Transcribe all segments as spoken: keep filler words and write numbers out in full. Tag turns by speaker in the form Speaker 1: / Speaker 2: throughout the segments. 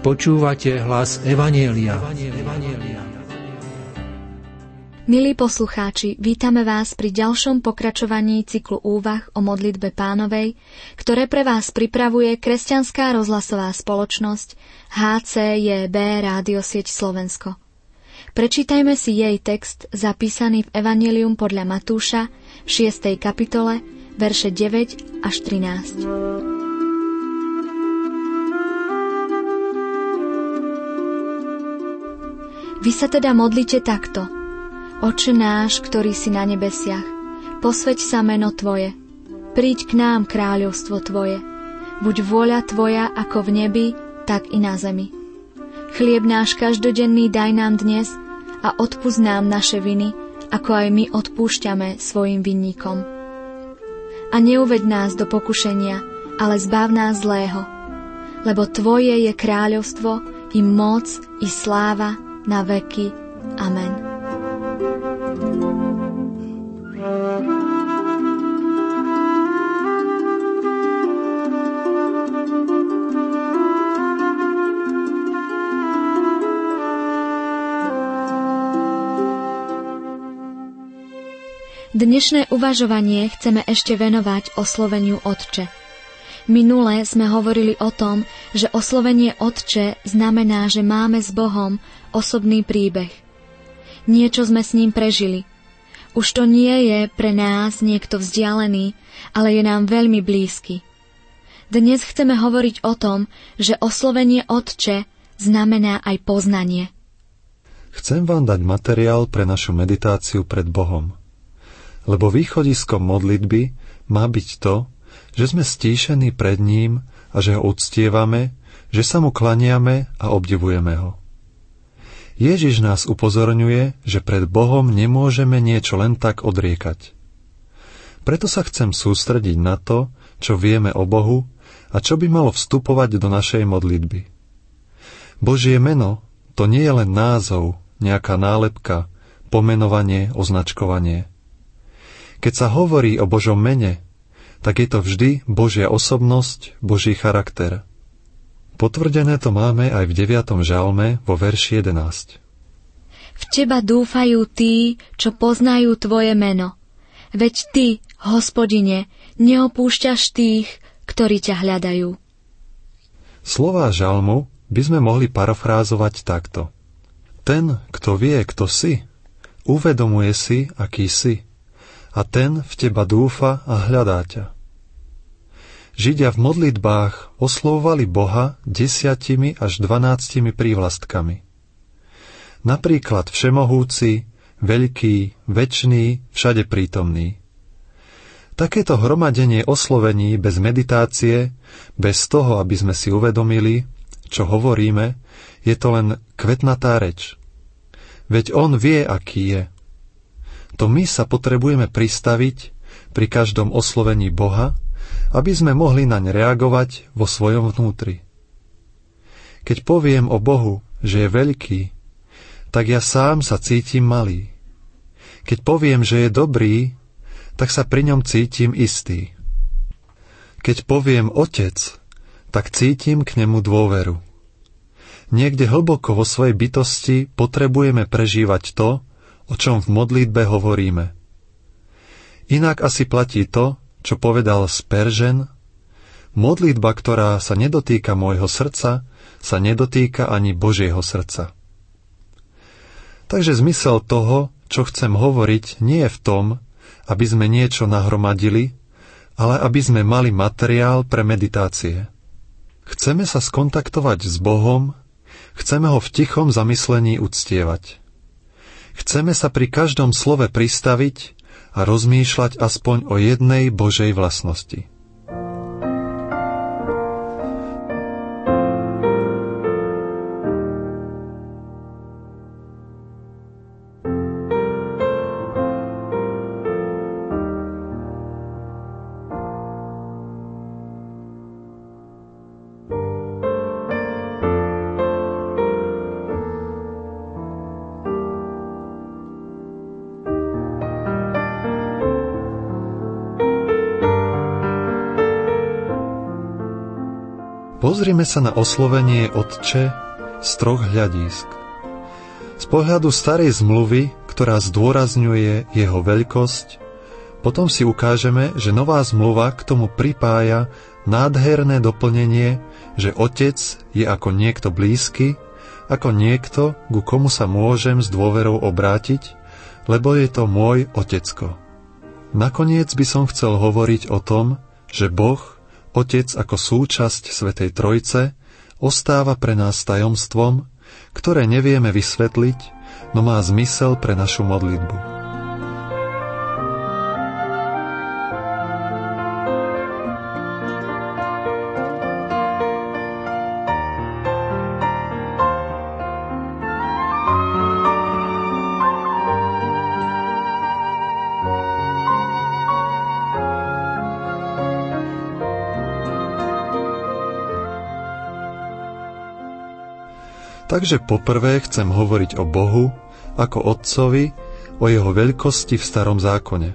Speaker 1: Počúvate hlas Evanjelia.
Speaker 2: Milí poslucháči, vítame vás pri ďalšom pokračovaní cyklu úvah o modlitbe Pánovej, ktoré pre vás pripravuje kresťanská rozhlasová spoločnosť há cé jé bé Rádiosieť Slovensko. Prečítajme si jej text zapísaný v Evanjelium podľa Matúša v šiestej kapitole, verše deväť až trinásť. Vy sa teda modlite takto: Otče náš, ktorý si na nebesiach, posväť sa meno Tvoje, príď k nám kráľovstvo Tvoje, buď vôľa Tvoja ako v nebi, tak i na zemi. Chlieb náš každodenný daj nám dnes a odpusť nám naše viny, ako aj my odpúšťame svojim vinníkom. A neuveď nás do pokušenia, ale zbav nás zlého, lebo Tvoje je kráľovstvo, i moc, i sláva na veky. Amen. Dnešné uvažovanie chceme ešte venovať osloveniu Otče. Minule sme hovorili o tom, že oslovenie Otče znamená, že máme s Bohom osobný príbeh. Niečo sme s ním prežili. Už to nie je pre nás niekto vzdialený, ale je nám veľmi blízky. Dnes chceme hovoriť o tom, že oslovenie Otče znamená aj poznanie.
Speaker 3: Chcem vám dať materiál pre našu meditáciu pred Bohom. Lebo východiskom modlitby má byť to, že sme stíšení pred ním a že ho uctievame, že sa mu klaniame a obdivujeme ho. Ježiš nás upozorňuje, že pred Bohom nemôžeme niečo len tak odriekať. Preto sa chcem sústrediť na to, čo vieme o Bohu a čo by malo vstupovať do našej modlitby. Božie meno to nie je len názov, nejaká nálepka, pomenovanie, označkovanie. Keď sa hovorí o Božom mene, tak je to vždy Božia osobnosť, Boží charakter. Potvrdené to máme aj v deviatom žalme vo verši jedenásť.
Speaker 2: V Teba dúfajú tí, čo poznajú Tvoje meno. Veď Ty, Hospodine, neopúšťaš tých, ktorí ťa hľadajú.
Speaker 3: Slová žalmu by sme mohli parafrázovať takto. Ten, kto vie, kto si, uvedomuje si, aký si. A ten v teba dúfa a hľadá ťa. Židia v modlitbách oslovovali Boha desiatimi až dvanáctimi prívlastkami. Napríklad všemohúci, veľký, večný, všade prítomný. Takéto hromadenie oslovení bez meditácie, bez toho, aby sme si uvedomili, čo hovoríme, je to len kvetnatá reč. Veď on vie, aký je. To my sa potrebujeme pristaviť pri každom oslovení Boha, aby sme mohli naň reagovať vo svojom vnútri. Keď poviem o Bohu, že je veľký, tak ja sám sa cítim malý. Keď poviem, že je dobrý, tak sa pri ňom cítim istý. Keď poviem Otec, tak cítim k nemu dôveru. Niekde hlboko vo svojej bytosti potrebujeme prežívať to, o čom v modlitbe hovoríme. Inak asi platí to, čo povedal Spurgeon: modlitba, ktorá sa nedotýka môjho srdca, sa nedotýka ani Božieho srdca. Takže zmysel toho, čo chcem hovoriť, nie je v tom, aby sme niečo nahromadili, ale aby sme mali materiál pre meditácie. Chceme sa skontaktovať s Bohom, chceme ho v tichom zamyslení uctievať. Chceme sa pri každom slove pristaviť a rozmýšľať aspoň o jednej Božej vlastnosti. Pozrime sa na oslovenie Otče z troch hľadísk. Z pohľadu starej zmluvy, ktorá zdôrazňuje jeho veľkosť, potom si ukážeme, že nová zmluva k tomu pripája nádherné doplnenie, že Otec je ako niekto blízky, ako niekto, ku komu sa môžem s dôverou obrátiť, lebo je to môj Otecko. Nakoniec by som chcel hovoriť o tom, že Boh, Otec ako súčasť Svätej Trojice, ostáva pre nás tajomstvom, ktoré nevieme vysvetliť, no má zmysel pre našu modlitbu. Takže poprvé chcem hovoriť o Bohu ako Otcovi, o jeho veľkosti v Starom zákone.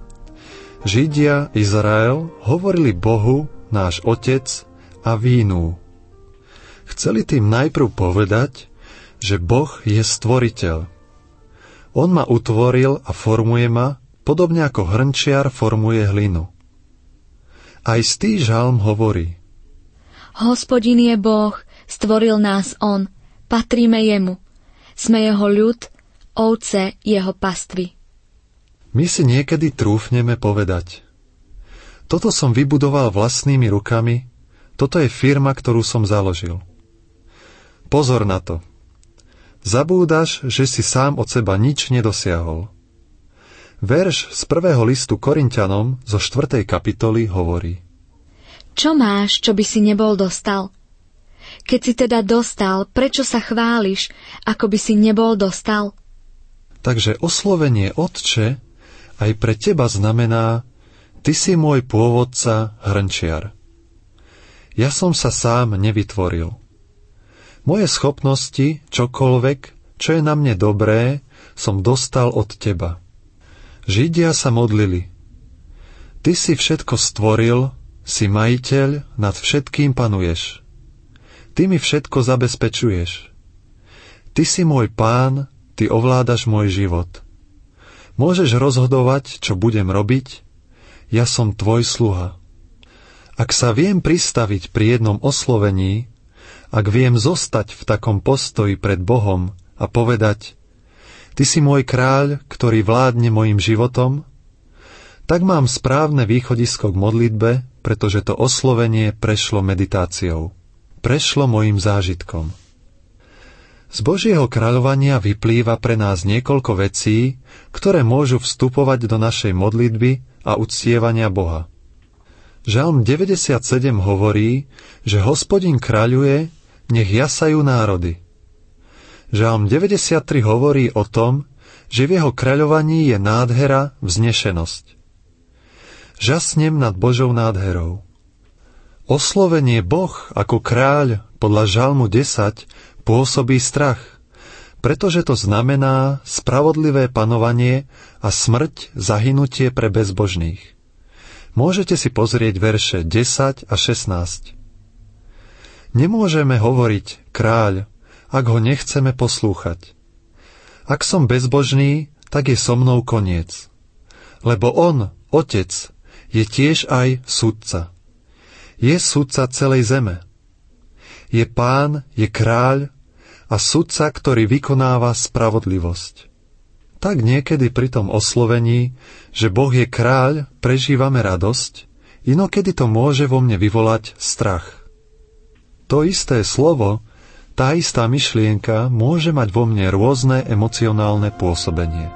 Speaker 3: Židia, Izrael hovorili Bohu, náš Otec a vínu. Chceli tým najprv povedať, že Boh je stvoriteľ. On ma utvoril a formuje ma, podobne ako hrnčiar formuje hlinu. Aj stý žalm hovorí:
Speaker 2: Hospodin je Boh, stvoril nás On, patríme jemu. Sme jeho ľud, ovce jeho pastvy.
Speaker 3: My si niekedy trúfneme povedať: toto som vybudoval vlastnými rukami, toto je firma, ktorú som založil. Pozor na to. Zabúdaš, že si sám od seba nič nedosiahol. Verš z prvého listu Korinťanom zo štvrtej kapitoly hovorí:
Speaker 2: Čo máš, čo by si nebol dostal? Keď si teda dostal, prečo sa chváliš, ako by si nebol dostal?
Speaker 3: Takže oslovenie Otče aj pre teba znamená: ty si môj pôvodca, hrnčiar. Ja som sa sám nevytvoril. Moje schopnosti, čokoľvek, čo je na mne dobré, som dostal od teba. Židia sa modlili: Ty si všetko stvoril, si majiteľ, nad všetkým panuješ. Ty mi všetko zabezpečuješ. Ty si môj pán, ty ovládaš môj život. Môžeš rozhodovať, čo budem robiť? Ja som tvoj sluha. Ak sa viem pristaviť pri jednom oslovení, ak viem zostať v takom postoji pred Bohom a povedať: Ty si môj kráľ, ktorý vládne mojim životom, tak mám správne východisko k modlitbe, pretože to oslovenie prešlo meditáciou. Prešlo mojím zážitkom. Z Božieho kráľovania vyplýva pre nás niekoľko vecí, ktoré môžu vstupovať do našej modlitby a uctievania Boha. Žalm deväťdesiatsedem hovorí, že Hospodin kráľuje, nech jasajú národy. Žalm deväťdesiattri hovorí o tom, že v jeho kráľovaní je nádhera, vznešenosť. Žasnem nad Božou nádherou. Oslovenie Boh ako kráľ podľa Žalmu desať pôsobí strach, pretože to znamená spravodlivé panovanie a smrť, zahynutie pre bezbožných. Môžete si pozrieť verše desať a šestnásť. Nemôžeme hovoriť kráľ, ak ho nechceme poslúchať. Ak som bezbožný, tak je so mnou koniec. Lebo on, Otec, je tiež aj sudca. Je sudca celej zeme. Je pán, je kráľ a sudca, ktorý vykonáva spravodlivosť. Tak niekedy pri tom oslovení, že Boh je kráľ, prežívame radosť, inokedy to môže vo mne vyvolať strach. To isté slovo, tá istá myšlienka môže mať vo mne rôzne emocionálne pôsobenie.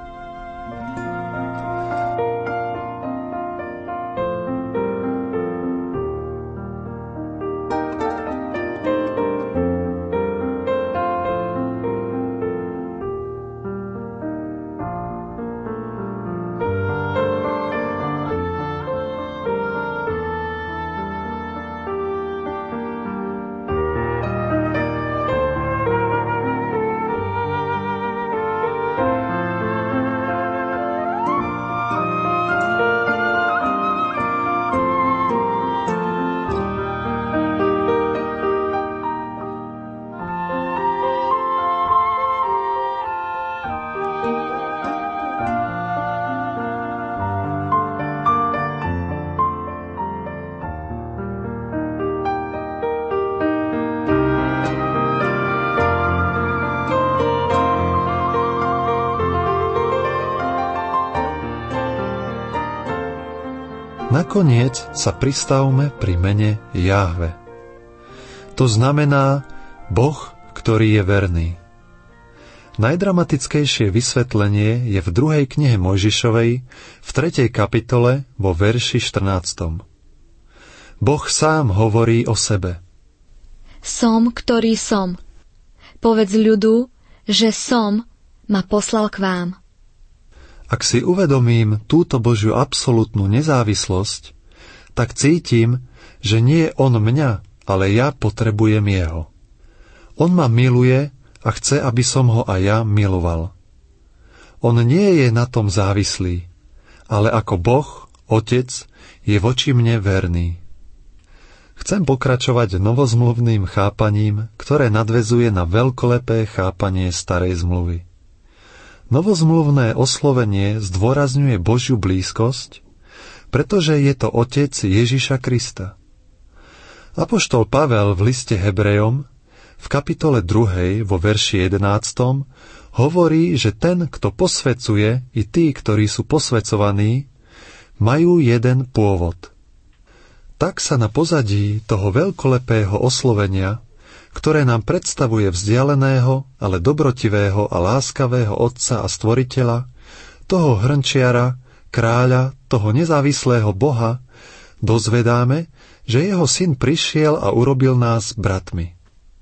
Speaker 3: Nakoniec sa pristavme pri mene Jahve. To znamená Boh, ktorý je verný. Najdramatickejšie vysvetlenie je v druhej knihe Mojžišovej v tretej kapitole vo verši štrnástom. Boh sám hovorí o sebe.
Speaker 2: Som, ktorý som. Povedz ľudu, že som ma poslal k vám.
Speaker 3: Ak si uvedomím túto Božiu absolútnu nezávislosť, tak cítim, že nie je on mňa, ale ja potrebujem jeho. On ma miluje a chce, aby som ho aj ja miloval. On nie je na tom závislý, ale ako Boh, Otec, je voči mne verný. Chcem pokračovať novozmluvným chápaním, ktoré nadväzuje na veľkolepé chápanie starej zmluvy. Novozmluvné oslovenie zdôrazňuje Božiu blízkosť, pretože je to Otec Ježiša Krista. Apoštol Pavel v liste Hebrejom v kapitole druhej vo verši jedenástom hovorí, že ten, kto posvecuje, i tí, ktorí sú posvecovaní, majú jeden pôvod. Tak sa na pozadí toho veľkolepého oslovenia, ktoré nám predstavuje vzdialeného, ale dobrotivého a láskavého Otca a Stvoriteľa, toho hrnčiara, kráľa, toho nezávislého Boha, dozvedáme, že jeho syn prišiel a urobil nás bratmi.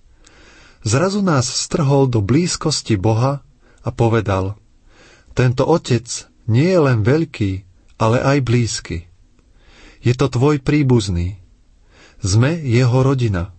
Speaker 3: Zrazu nás strhol do blízkosti Boha a povedal: tento Otec nie je len veľký, ale aj blízky. Je to tvoj príbuzný. Sme jeho rodina.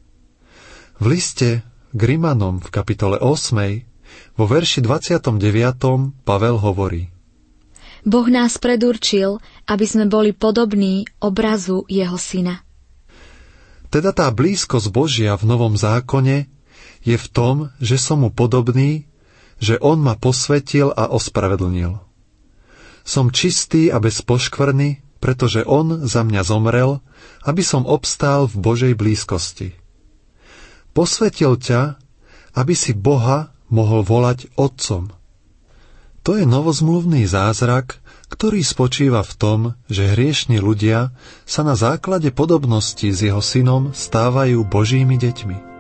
Speaker 3: V liste k Rimanom v kapitole ôsmej vo verši dvadsiatom deviatom Pavel hovorí:
Speaker 2: Boh nás predurčil, aby sme boli podobní obrazu jeho syna.
Speaker 3: Teda tá blízkosť Božia v Novom zákone je v tom, že som mu podobný, že on ma posvetil a ospravedlnil. Som čistý a bez poškvrny, pretože on za mňa zomrel, aby som obstál v Božej blízkosti. Posvetil ťa, aby si Boha mohol volať Otcom. To je novozmluvný zázrak, ktorý spočíva v tom, že hriešni ľudia sa na základe podobnosti s jeho synom stávajú Božími deťmi.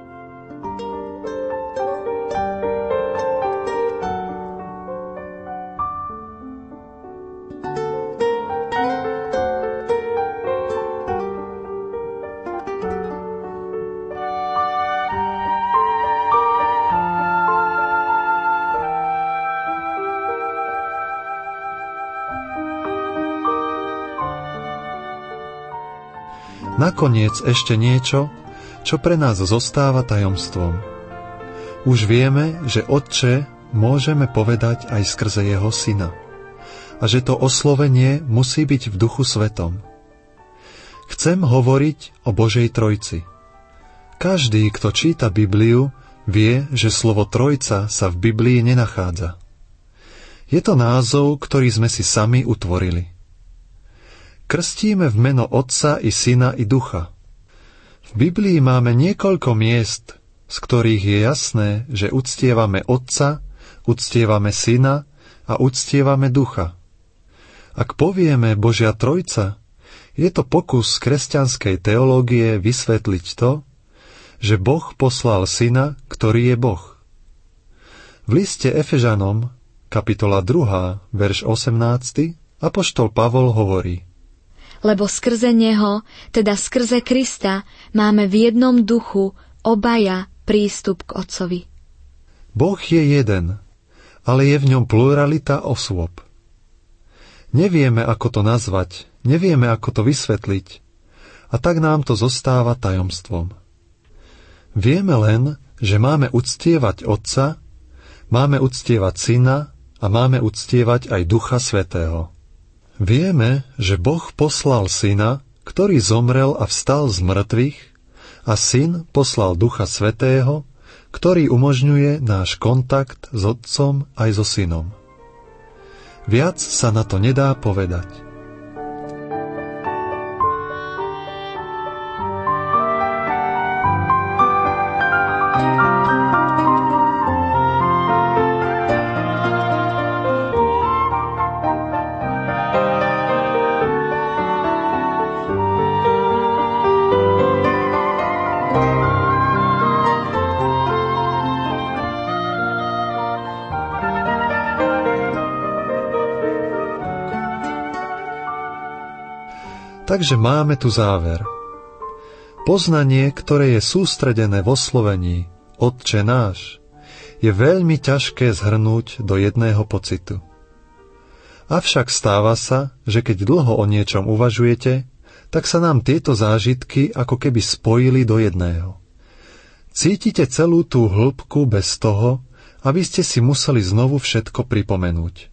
Speaker 3: Nakoniec ešte niečo, čo pre nás zostáva tajomstvom. Už vieme, že Otče môžeme povedať aj skrze jeho syna a že to oslovenie musí byť v Duchu Svetom. Chcem hovoriť o Božej Trojci. Každý, kto číta Bibliu, vie, že slovo Trojca sa v Biblii nenachádza. Je to názov, ktorý sme si sami utvorili. Krstíme v meno Otca i Syna i Ducha. V Biblii máme niekoľko miest, z ktorých je jasné, že uctievame Otca, uctievame Syna a uctievame Ducha. Ak povieme Božia Trojca, je to pokus kresťanskej teológie vysvetliť to, že Boh poslal Syna, ktorý je Boh. V liste Efežanom, kapitola druhá, verš osemnásty, apoštol Pavol hovorí:
Speaker 2: Lebo skrze neho, teda skrze Krista, máme v jednom duchu obaja prístup k Otcovi.
Speaker 3: Boh je jeden, ale je v ňom pluralita osôb. Nevieme, ako to nazvať, nevieme, ako to vysvetliť, a tak nám to zostáva tajomstvom. Vieme len, že máme uctievať Otca, máme uctievať Syna a máme uctievať aj Ducha Svätého. Vieme, že Boh poslal Syna, ktorý zomrel a vstal z mŕtvych, a Syn poslal Ducha Svätého, ktorý umožňuje náš kontakt s Otcom aj so Synom. Viac sa na to nedá povedať. Takže máme tu záver. Poznanie, ktoré je sústredené v oslovení Otče náš, je veľmi ťažké zhrnúť do jedného pocitu. Avšak stáva sa, že keď dlho o niečom uvažujete, tak sa nám tieto zážitky ako keby spojili do jedného. Cítite celú tú hĺbku bez toho, aby ste si museli znovu všetko pripomenúť.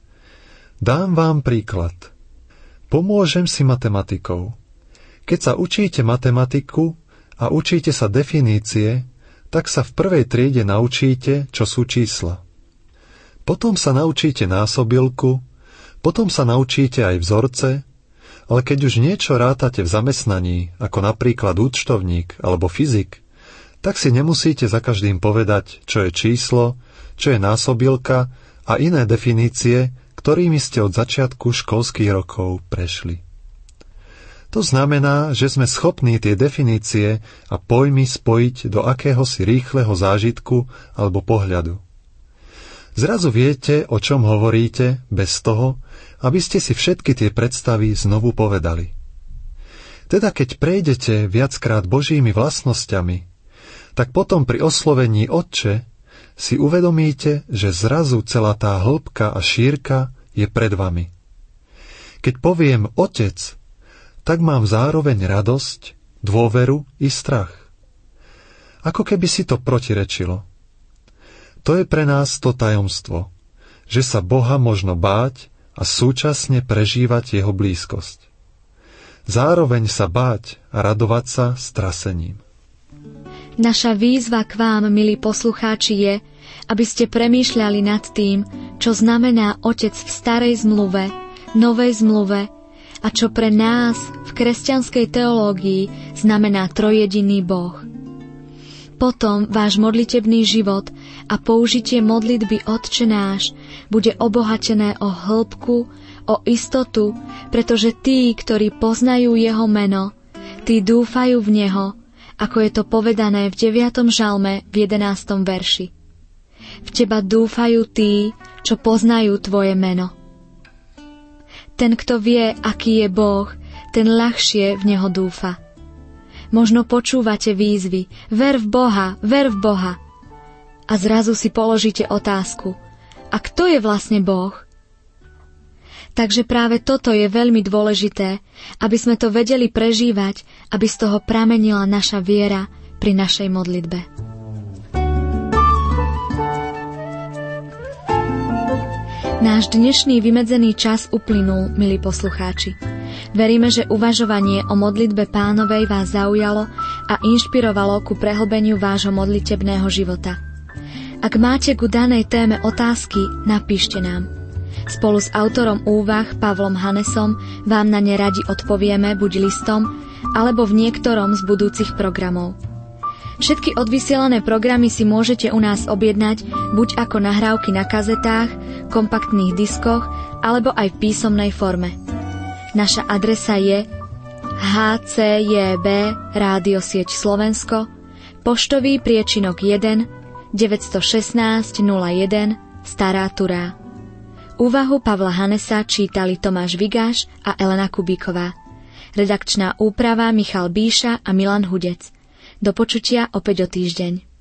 Speaker 3: Dám vám príklad. Pomôžem si matematikou. Keď sa učíte matematiku a učíte sa definície, tak sa v prvej triede naučíte, čo sú čísla. Potom sa naučíte násobilku, potom sa naučíte aj vzorce, ale keď už niečo rátate v zamestnaní, ako napríklad účtovník alebo fyzik, tak si nemusíte za každým povedať, čo je číslo, čo je násobilka a iné definície, ktorými ste od začiatku školských rokov prešli. To znamená, že sme schopní tie definície a pojmy spojiť do akéhosi rýchleho zážitku alebo pohľadu. Zrazu viete, o čom hovoríte, bez toho, aby ste si všetky tie predstavy znovu povedali. Teda keď prejdete viackrát Božími vlastnosťami, tak potom pri oslovení Otče si uvedomíte, že zrazu celá tá hĺbka a šírka je pred vami. Keď poviem Otec, tak mám zároveň radosť, dôveru i strach. Ako keby si to protirečilo. To je pre nás to tajomstvo, že sa Boha možno báť a súčasne prežívať jeho blízkosť. Zároveň sa báť a radovať sa strasením.
Speaker 2: Naša výzva k vám, milí poslucháči, je, aby ste premýšľali nad tým, čo znamená Otec v starej zmluve, novej zmluve a čo pre nás v kresťanskej teológii znamená trojjediný Boh. Potom váš modlitebný život a použitie modlitby Otče náš bude obohatené o hĺbku, o istotu, pretože tí, ktorí poznajú jeho meno, tí dúfajú v neho, ako je to povedané v deviatom žalme v jedenástom verši. V teba dúfajú tí, čo poznajú tvoje meno. Ten, kto vie, aký je Boh, ten ľahšie v neho dúfa. Možno počúvate výzvy, ver v Boha, ver v Boha. A zrazu si položíte otázku, a kto je vlastne Boh? Takže práve toto je veľmi dôležité, aby sme to vedeli prežívať, aby z toho pramenila naša viera pri našej modlitbe. Náš dnešný vymedzený čas uplynul, milí poslucháči. Veríme, že uvažovanie o modlitbe Pánovej vás zaujalo a inšpirovalo ku prehlbeniu vášho modlitebného života. Ak máte ku danej téme otázky, napíšte nám. Spolu s autorom úvah Pavlom Hanesom vám na ne radi odpovieme buď listom, alebo v niektorom z budúcich programov. Všetky odvysielané programy si môžete u nás objednať buď ako nahrávky na kazetách, kompaktných diskoch, alebo aj v písomnej forme. Naša adresa je há cé jé bé Rádio Sieť Slovensko, poštový priečinok jeden deväť jedna šesť nula jeden Stará Turá. Úvahu Pavla Hanesa čítali Tomáš Vigáš a Elena Kubíková. Redakčná úprava Michal Bíša a Milan Hudec. Do počutia opäť o týždeň.